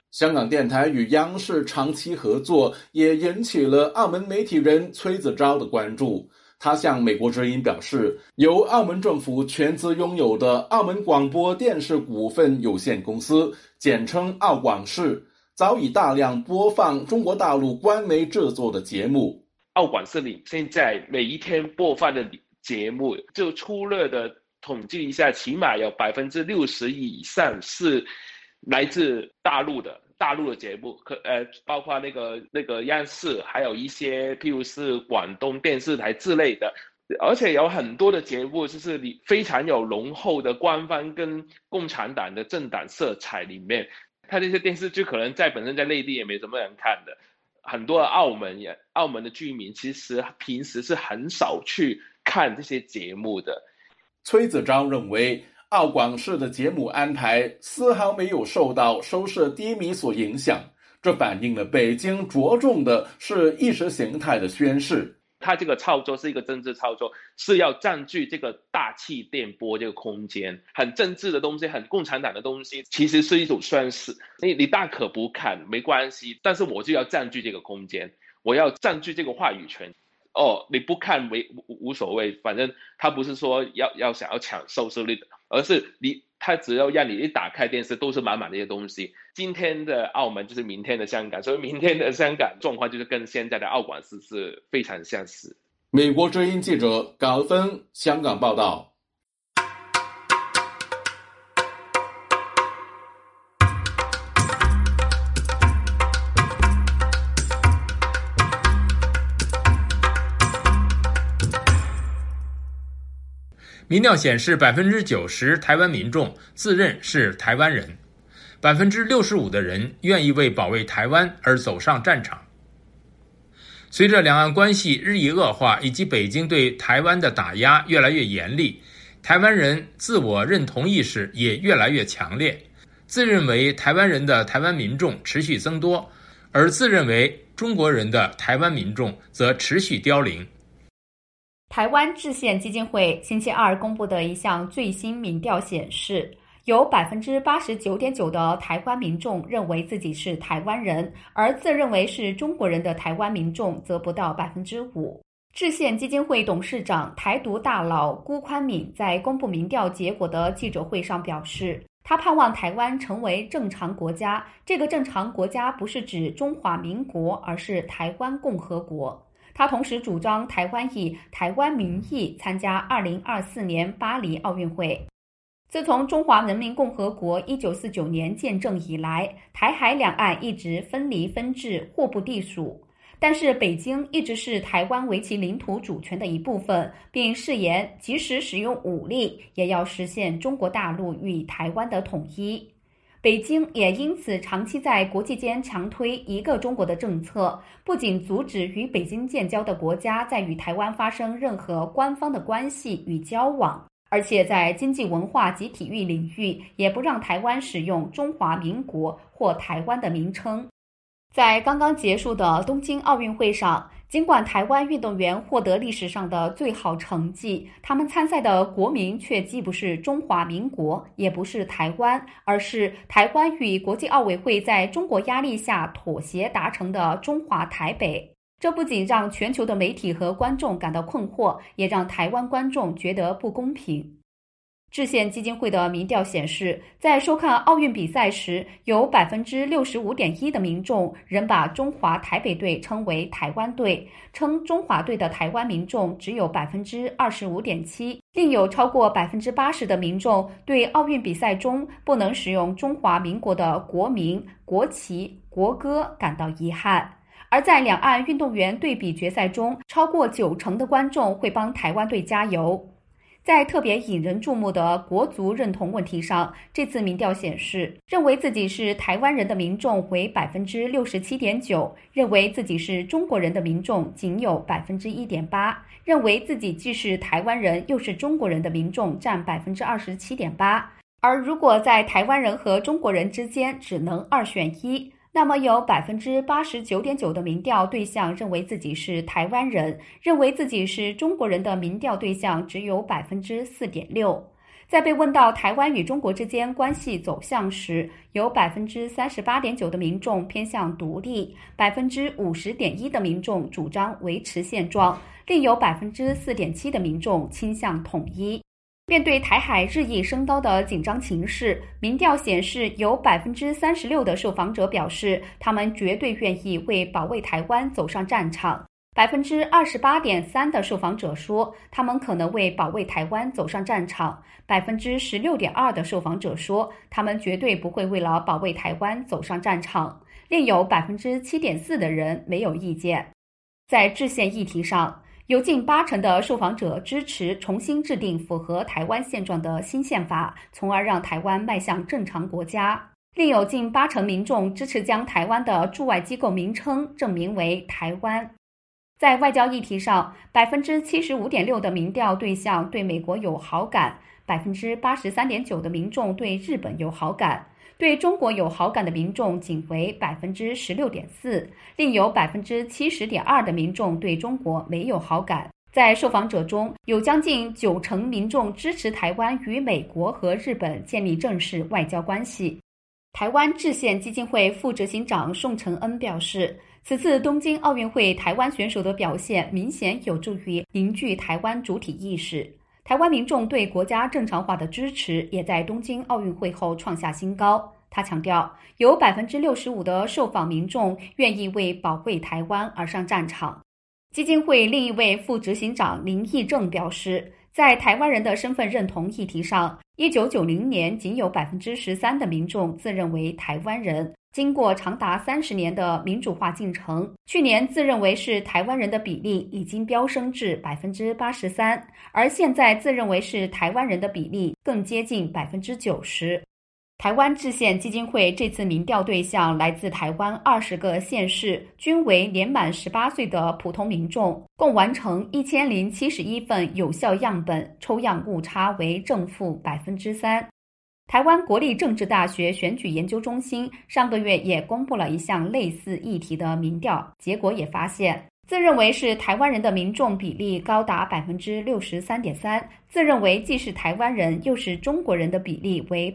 香港电台与央视长期合作，也引起了澳门媒体人崔子昭的关注。他向美国之音表示，由澳门政府全资拥有的澳门广播电视股份有限公司，简称澳广视，早已大量播放中国大陆官媒制作的节目。 澳广视里现在每一天播放的节目，就粗略的统计一下，起码有60%以上是来自大陆的节目，包括那个央视，还有一些譬如是广东电视台之类的，而且有很多的节目就是非常有浓厚的官方跟共产党的政党色彩里面。他这些电视剧可能本身在内地也没什么人看的，很多澳门的居民其实平时是很少去看这些节目的。 崔子昭认为，澳广视的节目安排丝毫没有受到收视低迷所影响，这反映了北京着重的是意识形态的宣示。 他这个操作是一个政治操作，是要占据这个大气电波这个空间，很政治的东西，很共产党的东西，其实是一种宣示。你大可不看没关系，但是我就要占据这个空间，我要占据这个话语权。你不看无所谓，反正他不是说要想要抢收视率的，而是他只要让你一打开电视都是满满的一些东西。今天的澳门就是明天的香港，所以明天的香港状况就是跟现在的澳广视是非常相似。 美国之音记者高芬香港报道。 民调显示，90%台湾民众自认是台湾人，65%的人愿意为保卫台湾而走上战场。随着两岸关系日益恶化，以及北京对台湾的打压越来越严厉，台湾人自我认同意识也越来越强烈。自认为台湾人的台湾民众持续增多，而自认为中国人的台湾民众则持续凋零。 台湾制宪基金会星期二公布的一项最新民调显示，有 89.9% 的台湾民众认为自己是台湾人，而自认为是中国人的台湾民众则不到 5%。 制宪基金会董事长台独大佬辜宽敏在公布民调结果的记者会上表示，他盼望台湾成为正常国家，这个正常国家不是指中华民国，而是台湾共和国。他同时主张台湾以台湾名义参加2024年巴黎奥运会。自从中华人民共和国1949年建政以来，台海两岸一直分离分治，互不隶属。但是北京一直视台湾为其领土主权的一部分，并誓言即使使用武力，也要实现中国大陆与台湾的统一。北京也因此长期在国际间强推一个中国的政策，不仅阻止与北京建交的国家在与台湾发生任何官方的关系与交往，而且在经济文化及体育领域也不让台湾使用中华民国或台湾的名称。在刚刚结束的东京奥运会上，尽管台湾运动员获得历史上的最好成绩，他们参赛的国名却既不是中华民国，也不是台湾，而是台湾与国际奥委会在中国压力下妥协达成的中华台北。这不仅让全球的媒体和观众感到困惑，也让台湾观众觉得不公平。制宪基金会的民调显示，在收看奥运比赛时，有 65.1% 的民众仍把中华台北队称为台湾队，称中华队的台湾民众只有 25.7%， 另有超过 80% 的民众对奥运比赛中不能使用中华民国的国名、国旗、国歌感到遗憾。而在两岸运动员对比决赛中，超过90%的观众会帮台湾队加油。在特别引人注目的国族认同问题上，这次民调显示，认为自己是台湾人的民众为 67.9%， 认为自己是中国人的民众仅有 1.8%， 认为自己既是台湾人又是中国人的民众占 27.8%。 而如果在台湾人和中国人之间只能2选1，那么有 89.9% 的民调对象认为自己是台湾人，认为自己是中国人的民调对象只有 4.6%。 在被问到台湾与中国之间关系走向时，有 38.9% 的民众偏向独立， 50.1% 的民众主张维持现状，另有 4.7% 的民众倾向统一。面对台海日益升高的紧张情势，民调显示有 36% 的受访者表示他们绝对愿意为保卫台湾走上战场， 28.3% 的受访者说他们可能为保卫台湾走上战场， 16.2% 的受访者说他们绝对不会为了保卫台湾走上战场，另有 7.4% 的人没有意见。在制宪议题上，有近80%的受访者支持重新制定符合台湾现状的新宪法，从而让台湾迈向正常国家。另有近80%民众支持将台湾的驻外机构名称正名为台湾。在外交议题上， 75.6% 的民调对象对美国有好感， 83.9% 的民众对日本有好感，对中国有好感的民众仅为 16.4%， 另有 70.2% 的民众对中国没有好感。在受访者中，有将近90%民众支持台湾与美国和日本建立正式外交关系。台湾制宪基金会副执行长宋承恩表示，此次东京奥运会台湾选手的表现明显有助于凝聚台湾主体意识。台湾民众对国家正常化的支持也在东京奥运会后创下新高。他强调，有 65% 的受访民众愿意为保卫台湾而上战场。基金会另一位副执行长林义正表示，在台湾人的身份认同议题上，1990年仅有 13% 的民众自认为台湾人。经过长达30年的民主化进程，去年自认为是台湾人的比例已经飙升至 83%， 而现在自认为是台湾人的比例更接近 90%。台湾制宪基金会这次民调对象来自台湾20个县市，均为年满18岁的普通民众，共完成1071份有效样本，抽样误差为正负 3%。台湾国立政治大学选举研究中心上个月也公布了一项类似议题的民调，结果也发现，自认为是台湾人的民众比例高达 63.3%， 自认为既是台湾人又是中国人的比例为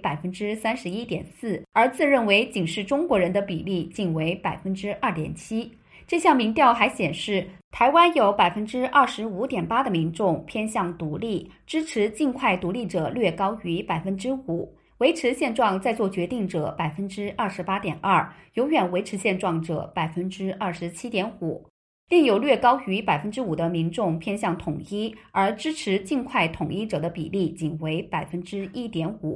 31.4%， 而自认为仅是中国人的比例仅为 2.7%。这项民调还显示，台湾有 25.8% 的民众偏向独立，支持尽快独立者略高于 5%， 维持现状再做决定者 28.2%， 永远维持现状者 27.5%。另有略高于 5% 的民众偏向统一，而支持尽快统一者的比例仅为 1.5%。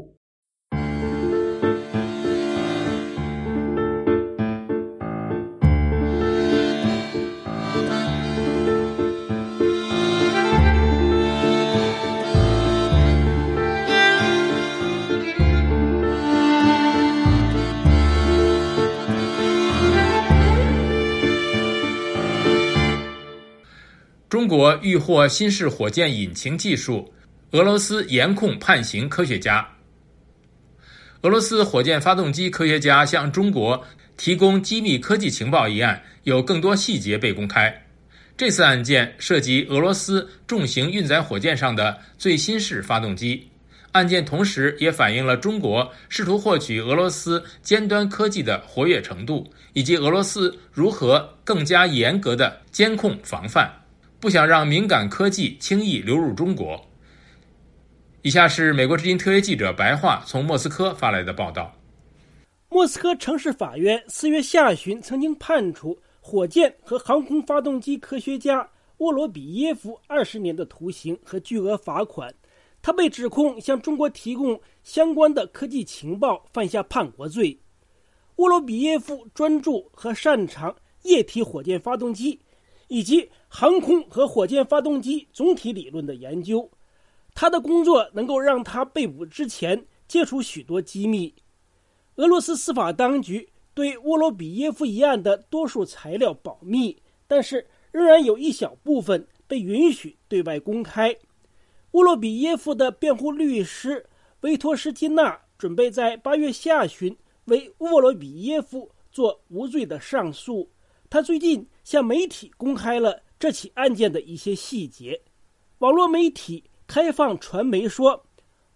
中国欲获新式火箭引擎技术，俄罗斯严控判刑科学家。俄罗斯火箭发动机科学家向中国提供机密科技情报一案有更多细节被公开。这次案件涉及俄罗斯重型运载火箭上的最新式发动机。案件同时也反映了中国试图获取俄罗斯尖端科技的活跃程度，以及俄罗斯如何更加严格的监控防范，不想让敏感科技轻易流入中国。以下是美国之音特约记者白桦从莫斯科发来的报道。 莫斯科城市法院4月下旬曾经判处火箭和航空发动机科学家沃罗比耶夫20年的徒刑和巨额罚款。他被指控向中国提供相关的科技情报，犯下叛国罪。沃罗比耶夫专注和擅长液体火箭发动机以及航空和火箭发动机总体理论的研究，他的工作能够让他被捕之前接触许多机密。俄罗斯司法当局对沃罗比耶夫一案的多数材料保密，但是仍然有一小部分被允许对外公开。沃罗比耶夫的辩护律师维托什基纳准备在8月下旬为沃罗比耶夫做无罪的上诉。他最近向媒体公开了这起案件的一些细节。网络媒体开放传媒说，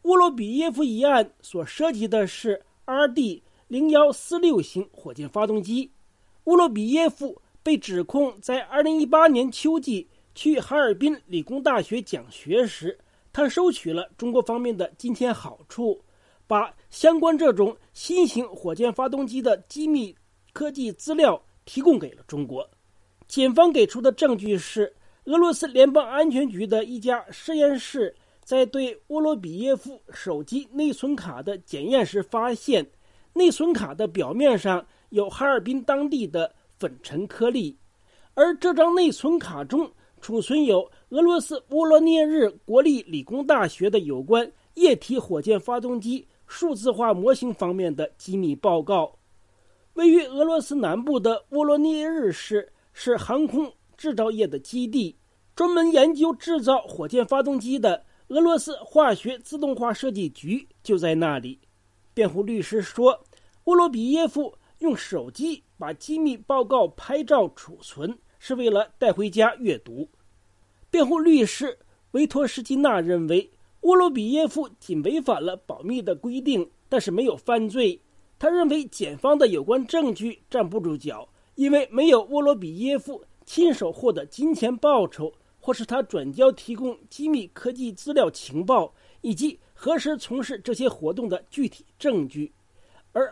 沃罗比耶夫一案所涉及的是 RD-0146 型火箭发动机。沃罗比耶夫被指控在2018年秋季去哈尔滨理工大学讲学时，他收取了中国方面的金钱好处，把相关这种新型火箭发动机的机密科技资料提供给了中国。检方给出的证据是，俄罗斯联邦安全局的一家实验室在对沃罗比耶夫手机内存卡的检验时发现，内存卡的表面上有哈尔滨当地的粉尘颗粒，而这张内存卡中储存有俄罗斯沃罗涅日国立理工大学的有关液体火箭发动机数字化模型方面的机密报告。位于俄罗斯南部的沃罗涅日市是航空制造业的基地，专门研究制造火箭发动机的俄罗斯化学自动化设计局就在那里。辩护律师说，沃罗比耶夫用手机把机密报告拍照储存，是为了带回家阅读。辩护律师维托什基纳认为，沃罗比耶夫仅违反了保密的规定，但是没有犯罪。他认为检方的有关证据站不住脚，因为没有沃罗比耶夫亲手获得金钱报酬，或是他转交提供机密科技资料情报，以及何时从事这些活动的具体证据。而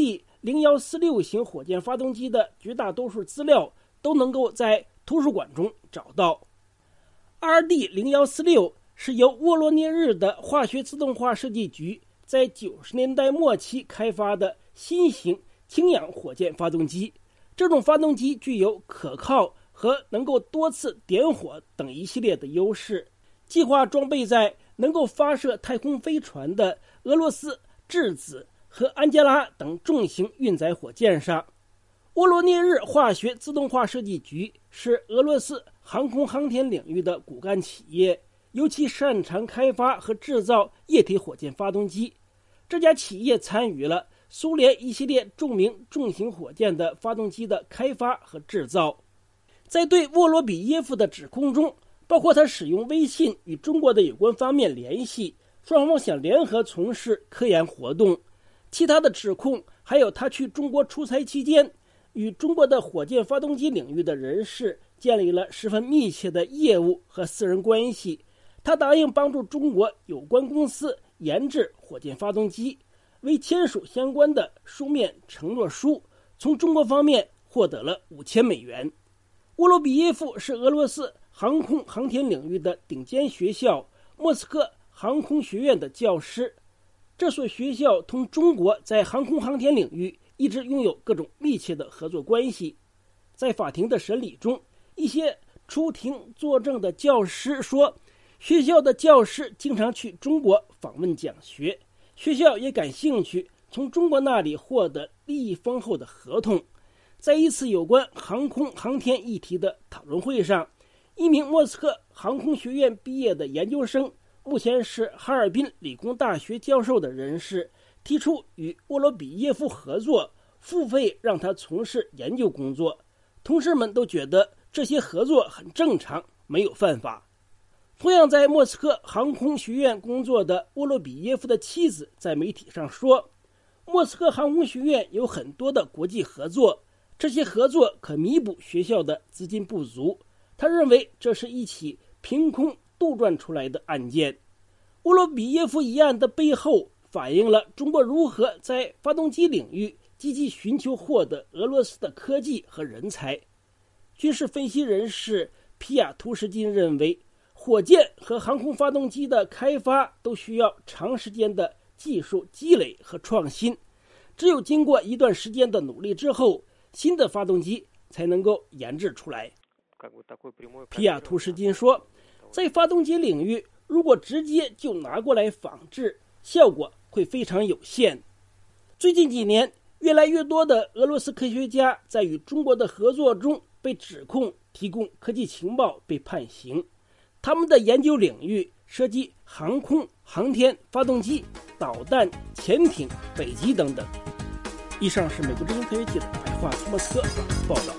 RD-0146 型火箭发动机的绝大多数资料都能够在图书馆中找到。RD-0146 是由沃罗涅日的化学自动化设计局在90年代末期开发的新型氢氧火箭发动机。这种发动机具有可靠和能够多次点火等一系列的优势，计划装备在能够发射太空飞船的俄罗斯质子和安加拉等重型运载火箭上。沃罗涅日化学自动化设计局是俄罗斯航空航天领域的骨干企业，尤其擅长开发和制造液体火箭发动机。这家企业参与了苏联一系列著名重型火箭的发动机的开发和制造。在对沃罗比耶夫的指控中，包括他使用微信与中国的有关方面联系，双方想联合从事科研活动。其他的指控还有他去中国出差期间，与中国的火箭发动机领域的人士建立了十分密切的业务和私人关系。他答应帮助中国有关公司研制火箭发动机，为签署相关的书面承诺书，从中国方面获得了$5000。沃罗比耶夫是俄罗斯航空航天领域的顶尖学校莫斯科航空学院的教师。这所学校同中国在航空航天领域一直拥有各种密切的合作关系。在法庭的审理中，一些出庭作证的教师说，学校的教师经常去中国访问讲学，学校也感兴趣从中国那里获得利益丰厚的合同。在一次有关航空航天议题的讨论会上，一名莫斯科航空学院毕业的研究生，目前是哈尔滨理工大学教授的人士，提出与沃罗比耶夫合作，付费让他从事研究工作。同事们都觉得这些合作很正常，没有犯法。同样在莫斯科航空学院工作的沃罗比耶夫的妻子在媒体上说，莫斯科航空学院有很多的国际合作，这些合作可弥补学校的资金不足。他认为这是一起凭空杜撰出来的案件。沃罗比耶夫一案的背后反映了中国如何在发动机领域积极寻求获得俄罗斯的科技和人才。军事分析人士皮亚图什金认为，火箭和航空发动机的开发都需要长时间的技术积累和创新，只有经过一段时间的努力之后，新的发动机才能够研制出来。皮亚图什金说，在发动机领域，如果直接就拿过来仿制，效果会非常有限。最近几年，越来越多的俄罗斯科学家在与中国的合作中被指控提供科技情报被判刑。他们的研究领域涉及航空、航天、发动机、导弹、潜艇、北极等等。以上是美国之音特约记者白桦从莫斯科报道。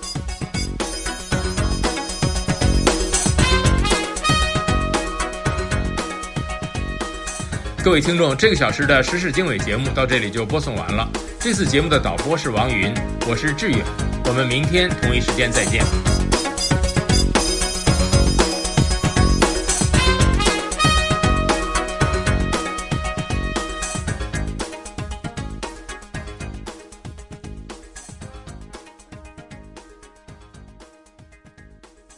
各位听众，这个小时的时事经纬节目到这里就播送完了。这次节目的导播是王云，我是志远，我们明天同一时间再见。